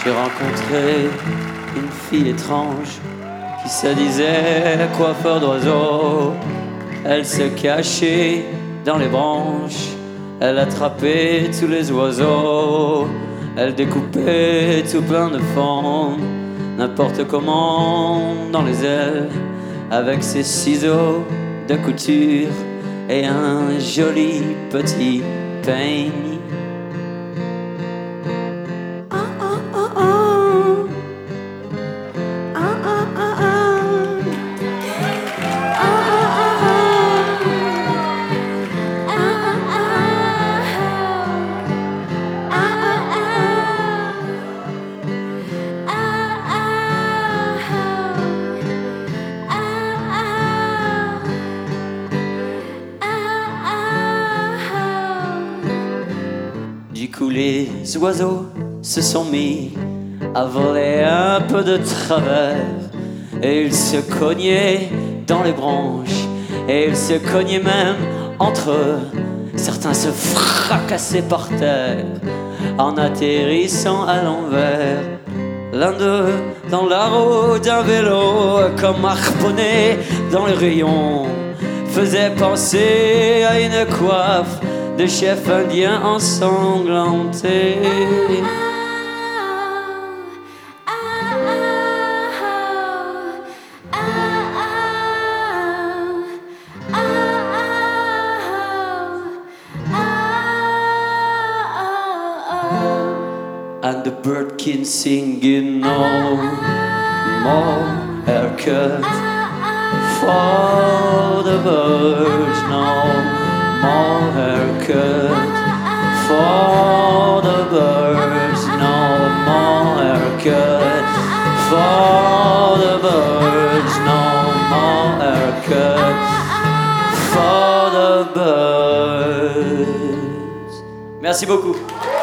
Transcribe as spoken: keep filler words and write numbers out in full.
J'ai rencontré une fille étrange qui se disait coiffeur d'oiseaux. Elle se cachait dans les branches, elle attrapait tous les oiseaux. Elle découpait tout plein de formes, n'importe comment dans les ailes, avec ses ciseaux de couture et un joli petit peigne. Du coup les oiseaux se sont mis à voler un peu de travers, et ils se cognaient dans les branches, et ils se cognaient même entre eux. Certains se fracassaient par terre en atterrissant à l'envers. L'un d'eux dans la roue d'un vélo, comme harponné dans les rayons, faisait penser à une coiffe de chef indien ensanglanté. And the birdkin singing no more haircut for the birds, no more haircut for the birds, no more haircut for the birds, no more haircut for the birds. Merci beaucoup.